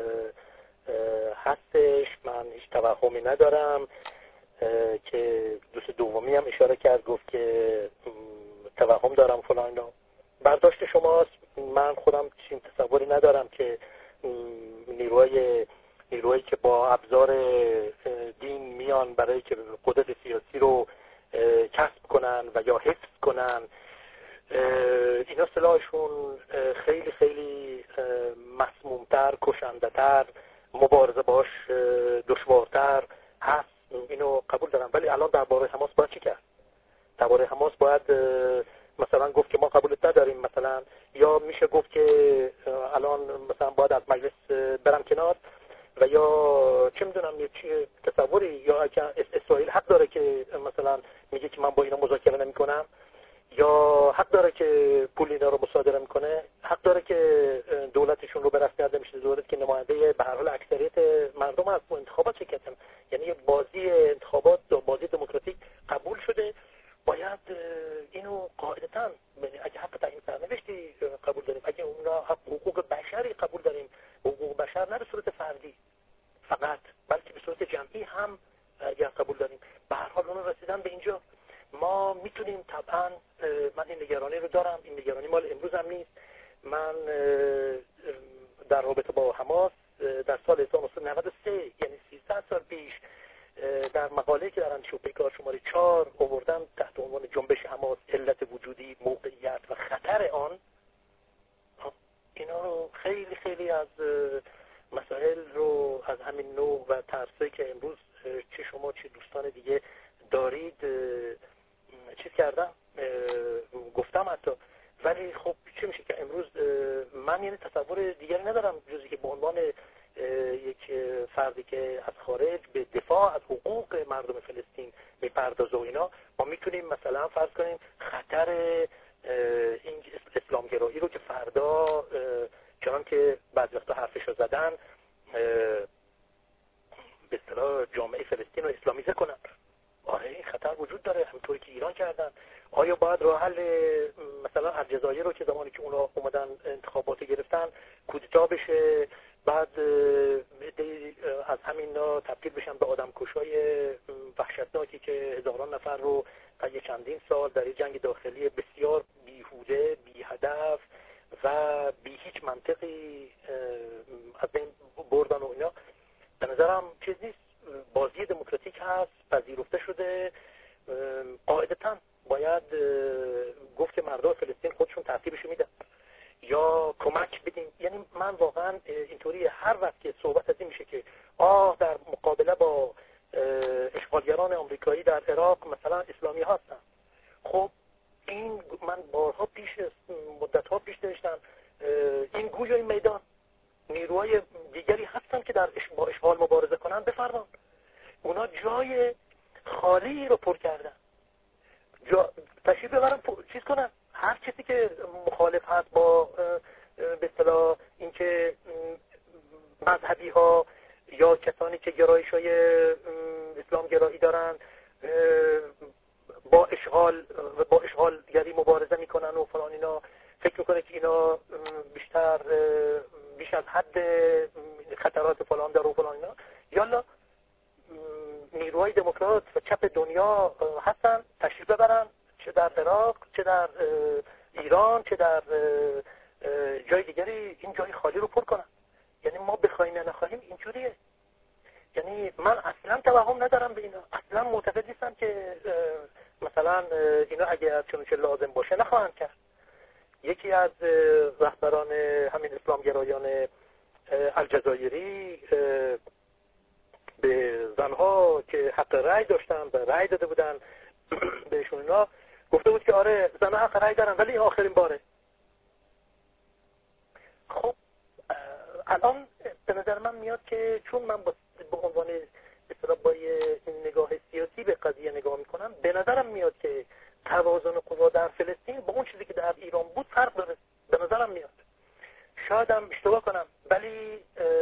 E: هستش. من هیچ توهمی ندارم که دوست دومی هم اشاره کرد، گفت که توهم دارم فلان اینا. برداشت شماست. من خودم چنین تصوری ندارم که نیروهایی که با ابزار دین میان برای که قدرت سیاسی رو کسب کنن و یا حفظ کنن، اینا سلاحشون خیلی خیلی مسمومتر، کشنده‌تر، مبارزه باش دشوارتر هست. اینو قبول دارم. ولی الان درباره حماس باید چی کرد؟ درباره حماس باید مثلا گفت که ما قبولت نداریم مثلا، یا میشه گفت که الان مثلا باید از مجلس برم کنار، و یا چه میدونم یه چی تصوری، یا اگه اسرائیل حق داره که مثلا میگه که من با اینا مذاکره نمیکنم، یا حق داره که پول اینا رو مصادره میکنه، حق داره که دولتشون رو به رسمیت نمیشه، دولت که نماینده به هر حال اکثریت مردم از انتخابات شرکت کنن. یعنی یه بازی انتخابات، بازی دموکراتیک قبول شده. باید اینو قاعدتاً اگه حق تعیین سرنوشتی قبول داریم، اگه اونا حقوق بشری قبول داریم، حقوق بشر نه به صورت فردی فقط بلکه به صورت جمعی هم اگر قبول داریم، به هر حال اونا رسیدن به اینجا. ما میتونیم طبعا، من این نگرانی رو دارم، این نگرانی مال امروز هم نیست. من در رابطه با حماس در سال 1993 یعنی 300 سال پیش در مقاله که در اندیشه و پیکار شماره 4 آوردم تحت عنوان جنبش حماس، علت وجودی، موقعیت و خطر آن، اینا رو خیلی خیلی از مسائل رو از همین نوع و ترسایی که امروز چه شما چه دوستان دیگه دارید چیز کردم، گفتم حتی. ولی خب چه میشه که امروز من یعنی تصور دیگری ندارم جزی که به عنوان یک فردی که از خارج به دفاع از حقوق مردم فلسطین میپردازه و اینا، ما میتونیم مثلا فرض کنیم خطر این اسلامگرایی رو که فردا چنان که بعضی وقتا حرفش رو زدن به اصطلاح جامعه فلسطین رو اسلامیزه کنن. آره این خطر وجود داره، همونطوری که ایران کردن. آیا باید راه حل مثلا الجزایر رو که زمانی که اونا اومدن انتخابات گرفتن کودتا بشه، بعد از همین تبدیل بشن به آدمکشای چندین سال در این جنگ داخلی بسیار بیهوده، بی هدف و بی هیچ منطقی از بین بردن و اینا، به نظرم چیز نیست. بازی دموکراتیک هست، پذیرفته شده. قاعدتاً باید گفت که مردم فلسطین خودشون ترتیبشو میدن یا کمک بدیم. یعنی من واقعا اینطوری هر وقت که صحبت از این میشه که در مقابله با اشغالگران آمریکایی در عراق مثلا اسلامی هستن، خب این من بارها مدت‌ها پیش نوشتم، این گوی و این میدان نیروهای دیگری هستن که با اشغال مبارزه کنن، بفرمان. اونا جای خالی رو پر کردن، تشریف ببرن چیز کنن. هر کسی که مخالف هست با به اصطلاح اینکه مذهبی ها یا کسانی که گرایش‌های اسلام گرایی دارن با اشغالگری مبارزه میکنن و فلان، اینا فکر میکنه که اینا بیش از حد خطرات فلان داره و فلان اینا. یالا نیروهای دموکرات و چپ دنیا هستن، تشریف ببرن، چه در عراق، چه در ایران، چه در جای دیگری، این جای خالی رو پر کنن. یعنی ما بخوایم یا نخواهیم اینجوریه. یعنی من اصلا توهم ندارم به اینا، اصلا معتقد نیستم که مثلا اینا اگر چنانچه لازم باشه نخواهند کرد. یکی از رهبران همین اسلامگرایان الجزایری به زنها که حق رأی داشتن و رأی داده بودن بهشون، اینا گفته بود که آره زنها حق رأی دارن ولی آخرین باره. خب الان به نظر من میاد که چون من به عنوان با نگاه سیاسی به قضیه نگاه میکنم، به نظرم میاد که توازن قوا در فلسطین با اون چیزی که در ایران بود فرق داره. به نظرم میاد، شاید هم اشتباه کنم، ولی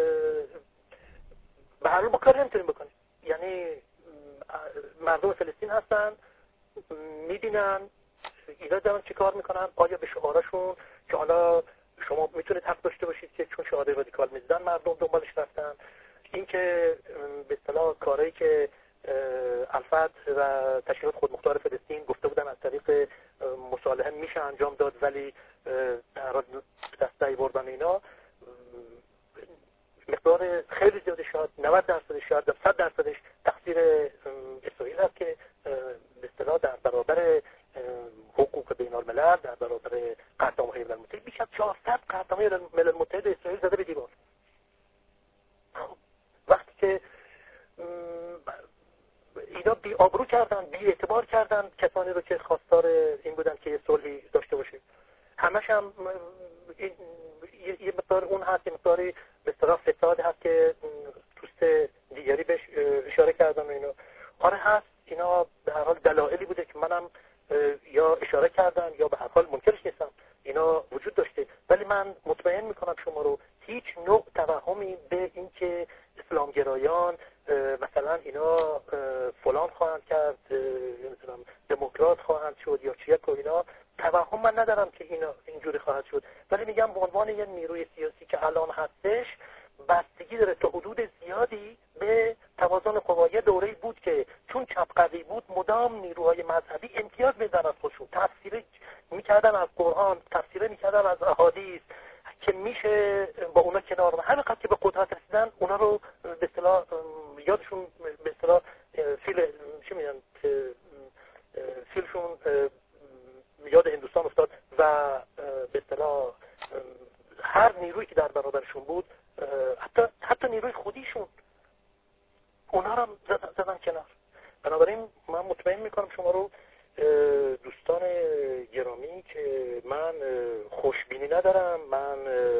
E: به هر حال با کاری نمیتونیم بکنیم. یعنی مردم فلسطین هستن، میبینن اینا دارن چی کار میکنن، آیا به شعارشون که حالا شما میتونید حق داشته باشید که چون شعار رادیکال میزدن مردم دنبالش رفتن، این که به اصطلاح کاری که الفتح و تشکیلات خودمختار فلسطین گفته بودن از طریق مصالحه میشه انجام داد ولی در دستای بردن اینا، مقدار خیلی زیاده، شاید 90%، شاید 100% تقصیر اسرائیل هست که به اصطلاح در برابر حقوق بین الملل، در برابر قطعنامه ملل متحد، بیش از 400 قطعنامه ملل متحد اسرائیل زده به دیوار. وقتی که اینا بی آبرو کردن، بی اعتبار کردن کسانی رو که خواستار این بودن که صلحی داشته باشه، همش هم یه مقدار اون هست، یه مقداری به اصطلاح فساد هست که دوست دیگری بهش اشاره کردن و اینا. آره هست، اینا به هر حال دلایلی بوده که منم یا اشاره کردم یا به هر حال منکرش نیستم، اینا وجود داشته. ولی من مطمئن میکنم شما رو هیچ نوع توهمی به این که اسلامگرایان مثلا اینا فلان خواهند کرد، نمیدونم دموکرات خواهند شد یا چیک و اینا، توهم من ندارم که اینا اینجوری خواهد شد. ولی میگم به عنوان یه نیروی سیاسی که الان هستش، بستگی داره تا حدود زیادی به توازن قوا. یه دوره‌ای بود که چون چپ قوی بود، مدام نیروهای مذهبی امتیاز می‌دادن از خودشون، تفسیر می‌کردن از قرآن، تفسیر می‌کردن از احادیث که میشه با اونا کنار. همین قد که به قدرت رسیدن، اونا رو به اصطلاح یادشون به اصطلاح فیلشون یاد هندوستان افتاد و به اصطلاح هر نیرویی که در برابرشون بود، حتی نیروی خودیشون، اونا رو زدن کنار. بنابراین من مطمئن میکنم شما رو دوستان گرامی که من خوشبینی ندارم، من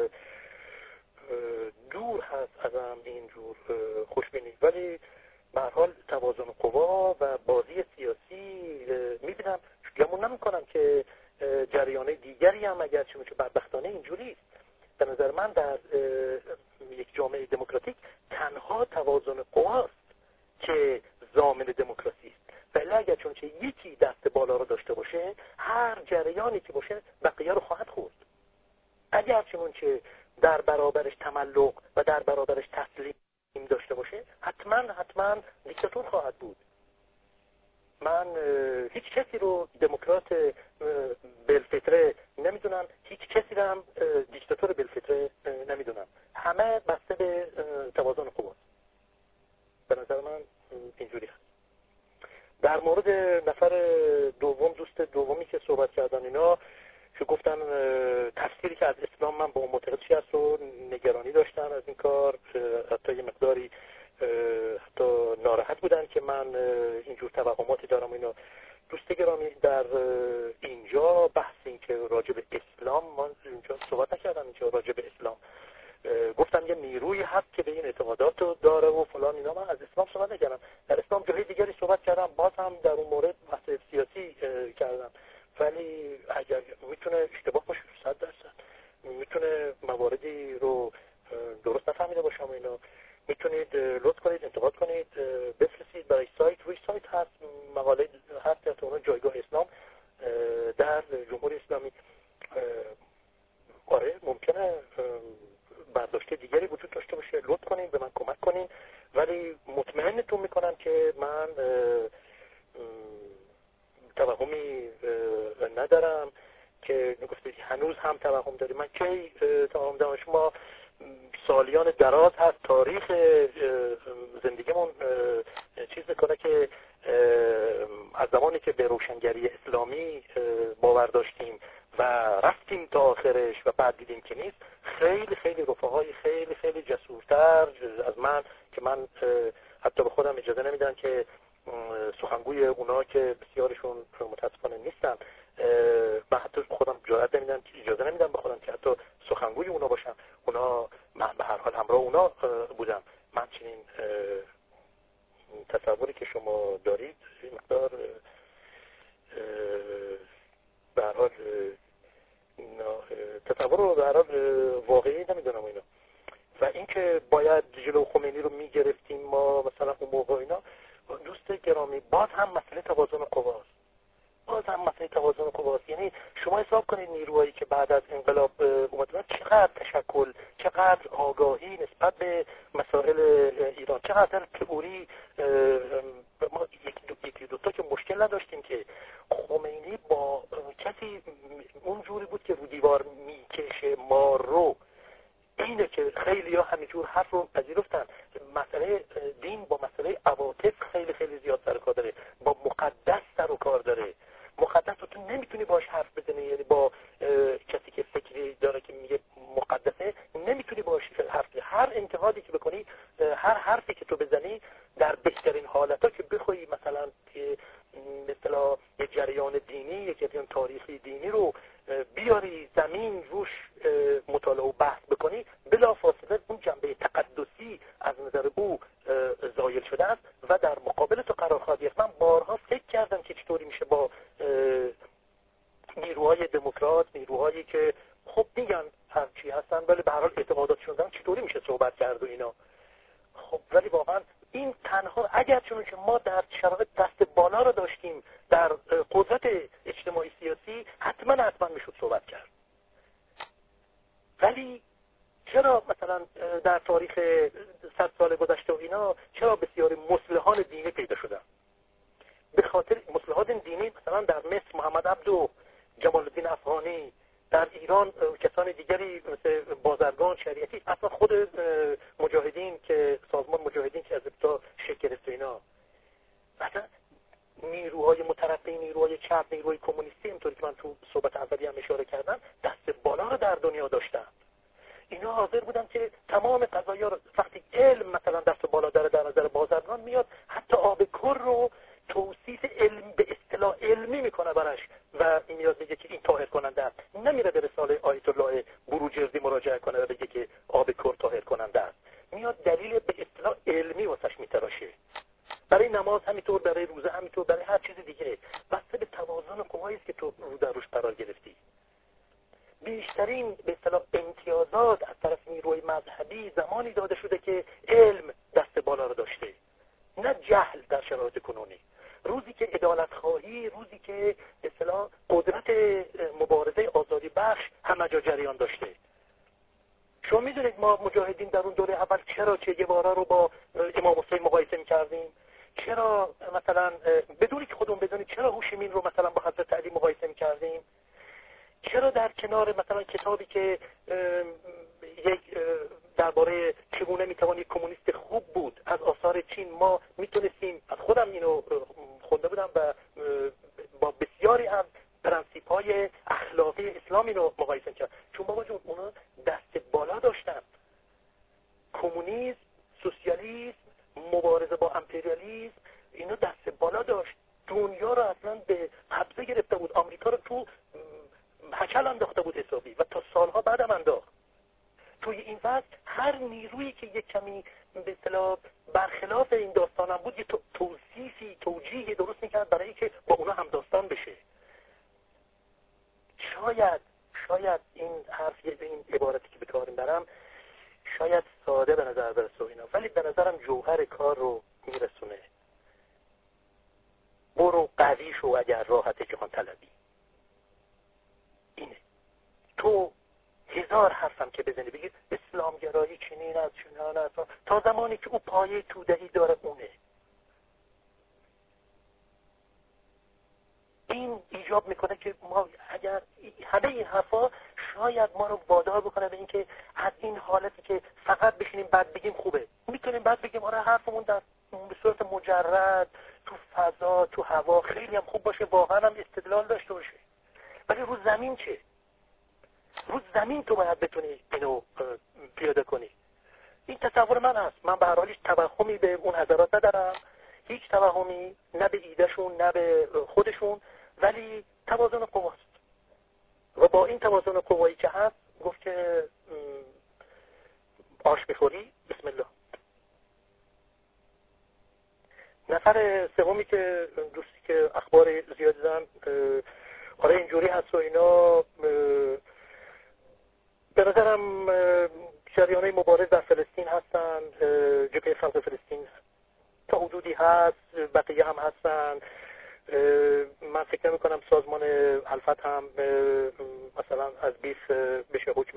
E: دور هست ازم اینجور خوشبینی، ولی به هر حال توازن قوا و بازی سیاسی میبینم. گمون نمیکنم که جریانه دیگری هم اگر چه بدبختانه اینجوری است. به نظر من در یک جامعه دموکراتیک تنها توازن قواست که ضامن دموکراسی است. ولی اگر چون چه یکی دست بالا رو داشته باشه، هر جریانی که باشه بقیه رو خواهد خورد. اگر چون چه در برابرش تملق و در برابرش تسلیم داشته باشه، حتما دیکتاتور خواهد بود. من هیچ کسی رو دموکرات بالفطره نمیدونم، هیچ کسی رو هم دیکتاتور بالفطره نمیدونم. همه بسته به توازن قوا. به نظر من اینجوری هست. در مورد نفر دوم، دوست دومی که صحبت کردن اینا که گفتن تفسیری که از اسلام من با اون معتقدی هست و نگرانی داشتن از این کار، حتی یه مقداری حتی ناراحت بودن که من اینجور توهماتی دارم و اینا. دوست گرامی، در اینجا بحث این که راجع به اسلام من اینجا صحبت نکردم، اینجا راجع به اسلام گفتم یه نیرویی هست که به این اعتقادات رو داره و فلان اینا. من از اسلام صحبت نکردم. در اسلام جای دیگری صحبت کردم، باز هم در اون مورد بحث سیاسی کردم، ولی اگر میتونه اشتباه باشه 100%، میتونه مواردی رو درست نفهمیده باشم و اینا. میتونید لطف کنید انتقاد کنید بفرستید برای سایت. روی سایت هست مقاله هست در اون جایگاه اسلام در جمهوری اسلامی. آره ممکنه برداشت دیگری وجود داشته باشه، لطف کنین به من کمک کنین، ولی مطمئنتون میکنم که من توهمی ندارم که نگفتید هنوز هم توهم داریم. من کی توهم دارم؟ شما سالیان دراز هست تاریخ زندگیمون چیز میکنه که از زمانی که به روشنگری اسلامی باور داشتیم و رفتیم تا آخرش و بعد دیدیم که نیست، خیلی خیلی رفقای خیلی خیلی جسورتر از من که من حتی به خودم اجازه نمیدن که سخنگوی اونا که بسیارشون متاسفانه نیستن، من حتی خودم جرئت نمیدم که اجازه نمیدم به خودم که حتی سخنگوی اونا باشم. اونا من به هر حال همراه اونا بودم. من چنین تصوری که شما دارید این مقدار به هر حال تصور رو به هر حال واقعی نمیدونم اینا. و اینکه باید جلو خمینی رو میگرفتیم ما مثلا اون موقع اینا، دوست گرامی باز هم مسئله توازن قواست. یعنی شما حساب کنید نیروهایی که بعد از انقلاب اومدن چقدر تشکل، چقدر آگاهی نسبت به مسائل ایران، چقدر تئوری. ما یکی دوتا که مشکل نداشتیم که خمینی با کسی اونجوری بود که رو دیوار میکشه ما رو. اینه که خیلی ها همینجور حرف رو پذیرفتن. مسئله دین با مسئله عواطف خیلی خیلی زیاد سر کار داره، با مقدس سر و کار داره. مقدس رو تو نمیتونی باش حرف بزنی، یعنی با کسی که فکری داره که میگه مقدسه نمیتونی باش حرف بزنی. هر انتقادی که بکنی، هر حرفی که تو بزنی، در بهترین حالتا که بخوای مثلا مثلا یک جریان دینی، یک جریان تاریخی دینی رو بیاری زمین روش مطالعه و بحث بکنی، بلافاصله اون جنبه تقدسی از نظر او زایل شده است و در مقابل تو قرار خواهد گرفت. من بارها فکر کردم که چطوری میشه با نیروهای دموکرات، نیروهایی که خب میگن هر چی هستن ولی به هر حال اعتقاداتشون دارن، چطوری میشه صحبت کرد و اینا. خب ولی واقعا این تنها اگر چون که ما در شرایط دست بالا رو داشتیم در قدرت اجتماعی سیاسی، حتما میشد صحبت کرد. ولی چرا مثلا در تاریخ 100 سال گذشته و اینا چرا بسیاری مصلحان دینی پیدا شدن؟ به خاطر مصلحان دینی مثلا در مصر محمد عبدو، جمال الدین افغانی، در ایران کسان دیگری مثل بازرگان، شریعتی، اصلا خود مجاهدین که سازمان مجاهدین که از ابتدا شکل گرفت اینا، مثلا نیروهای مترقی، نیروهای چپ، نیروهای کمونیستی، اینطوری که من تو صحبت اولی هم اشاره کردم، دست بالا رو در دنیا داشتن. اینا حاضر بودن که تمام قضایا رو، وقتی علم مثلا دست بالا داره در نظر بازرگان، میاد حتی آب کر رو توصیف علم به اصطلاح علمی میکنه براش و میاد میگه که این طاهر کننده است. نمیره به رساله آیت الله بروجردی مراجعه کنه و بگه که آب کر طاهر کننده است. میاد دلیل به اصطلاح علمی واسش میتراشه. برای نماز همینطور، برای روزه همینطور، برای هر چیز دیگه. بسته به توازن قوایی است که تو رو در روش قرار گرفتی. بیشترین به اصطلاح امتیازات از طرف نیروی مذهبی زمانی داده شده که علم دست بالا رو داشته، نه جهل در شرایط کنونی. روزی که عدالت خواهی، روزی که به اصطلاح قدرت مبارزه آزادی بخش همه جا جریان داشته. شما میدونید ما مجاهدین در اون دوره اول چرا چه گوارا رو با امام حسین مقایسه می‌کردیم؟ چرا مثلا بدونی که خودمون بدونی چرا هوشیمین رو مثلا با حضرت علی مقایسه می‌کردیم؟ چرا در کنار مثلا کتابی که یک درباره چگونه میتوان یک کمونیست خوب بود از آثار چین ما میتونستیم، از خودم اینو خونده بودم و با بسیاری از پرنسیپ‌های اخلاقی اسلام اینو مقایسه کرد، چون بابا جون اونا دست بالا داشتن. کمونیسم، سوسیالیسم، مبارزه با امپریالیسم، اینو دست بالا داشت. دنیا رو اصلا به قبضه گرفته بود، آمریکا رو تو هچل انداخته بود حسابی و تا سالها بعدم انداخت. توی این وقت هر نیرویی که یک کمی به اصطلاح برخلاف این داستانم بود یه توصیفی توجیهی درست میکرد برای که با اونا هم داستان بشه. شاید این حرف، این عبارتی که به کار میبرم شاید ساده به نظر برسه اینا، ولی به نظرم جوهر کار رو میرسونه. برو قوی شو اگر راحت جهان طلبی. اینه. تو هزار حرفم که بزنی بگید اسلامگرایی چنین از چنان از، تا زمانی که او پایه تودهی داره اونه. این ایجاب میکنه که ما اگر همه این حرفا شاید ما رو وادار بکنه به این که از این حالتی که فقط بشینیم بعد بگیم خوبه، میتونیم بعد بگیم آره حرفمون در به صورت مجرد تو فضا تو هوا خیلی هم خوب باشه، واقعا هم استدلال داشته باشه، ولی رو زمین چه؟ رو زمین تو باید بتونی اینو پیاده کنی. این تصور من هست. من به هر حال هیچ توهمی به اون حضرات ندارم، هیچ توهمی نه به ایدهشون نه به خودشون، ولی توازن قواست و با این توازن قوایی که هست گفت که آش میخوری بسم الله. نفر سومی که دوستی که اخبار زیاد زدن آره اینجوری هست و اینا، به نظرم جریان‌های مبارز در فلسطین هستن، جبهه خلق فلسطین تا حدودی هست، بقیه هم هستن. من فکر نمی کنم سازمان الفت هم مثلا از بیف بشه حکم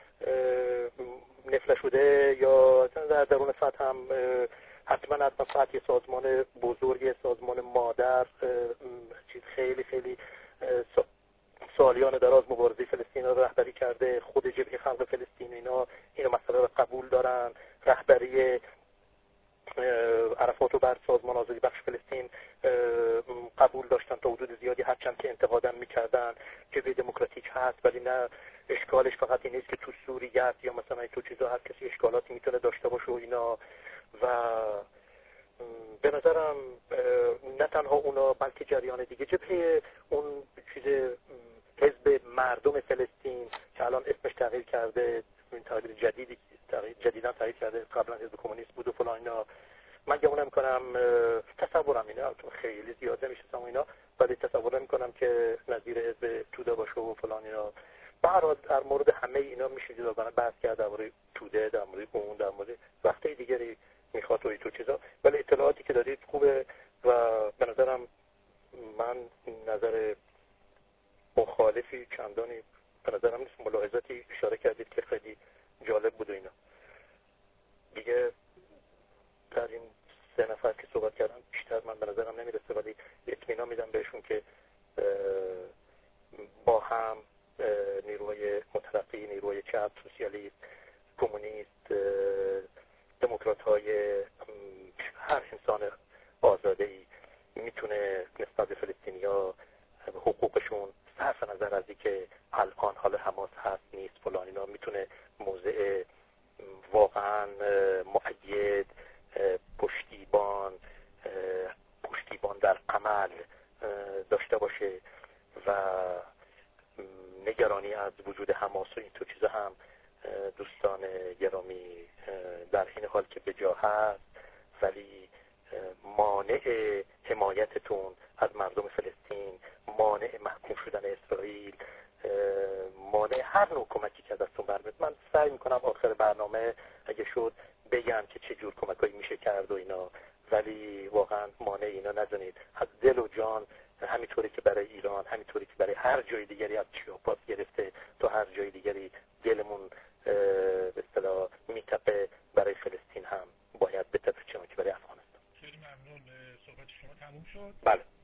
E: نفله شده، یا در درون فتح هم حتما فتح یه سازمان بزرگ، سازمان مادر، چیز خیلی خیلی سالیان دراز مبارزه فلسطین رو رهبری کرده. خود جبهه خلق فلسطین اینو مسئله رو قبول دارن. رهبری عرفات رو بر سازمان آزادی بخش فلسطین قبول داشتن تا حدود زیادی، هرچند که انتقادم میکردن. جبهه دموکراتیک هست ولی نه اشکالش فقط این نیست که تو سوریت یا مثلا تو چیزا هر کسی اشکالاتی میتونه داشته باشه و اینا. و به نظرم نه تنها اونا بلکه جریان دیگه، جبهه اون چیز حزب مردم فلسطین که الان اسمش تغییر کرده، این تغییر جدیداً تغییر کرده، قبلا حزب کمونیست بود و فلان اینا. من گمون نمی‌کنم، تصورم اینه خیلی زیاد نمی‌شناسم اینا، ولی تصور نمی‌کنم که نظیر حزب توده باشه و فلان اینا. به هر حال در مورد همه اینا میشه جداگانه بحث کرد، درباره توده، در مورد اون، در مورد وقتی دیگری میخواد و تو چیزا، ولی اطلاعاتی که دارید خوبه و به نظرم من نظر مخالفی چندانی به نظرم نیست. ملاحظاتی اشاره کردید که خیلی جالب بود و اینا. دیگه در این 3 نفر که صحبت کردن بیشتر من به نظرم نمیرسه، ولی اطمینان میدم بهشون که با هم نیروی مترقی، نیروی چپ، سوسیالیست، کمونیست، دموکرات‌های، هر انسان آزاده‌ای میتونه نسبت به فلسطینی‌ها حقوقشون صرف نظر از اینکه الان حال حماس هست نیست فلان اینا، میتونه موضع واقعا مؤید، پشتیبان در عمل داشته باشه و نگرانی از وجود حماس و این تو چیزا هم دوستان گرامی در این حال که به جا هست، ولی مانع حمایتتون از مردم فلسطین، مانع محکوم شدن اسرائیل، مانع هر نوع کمکی که ازتون برمیاد. من سعی میکنم آخر برنامه اگه شد بگم که چه جور کمکایی میشه کرد و اینا، ولی واقعا مانع اینا نزنید. از دل و جان، همینطوری که برای ایران، همینطوری که برای هر جای دیگری از چیاپاس گرفته تا هر جای دیگری دلمون به اصطلاح میتپه، برای فلسطین هم باید بتپه چون که برای افغانستان.
A: خیلی ممنون. صحبت شما تموم شد؟
E: بله.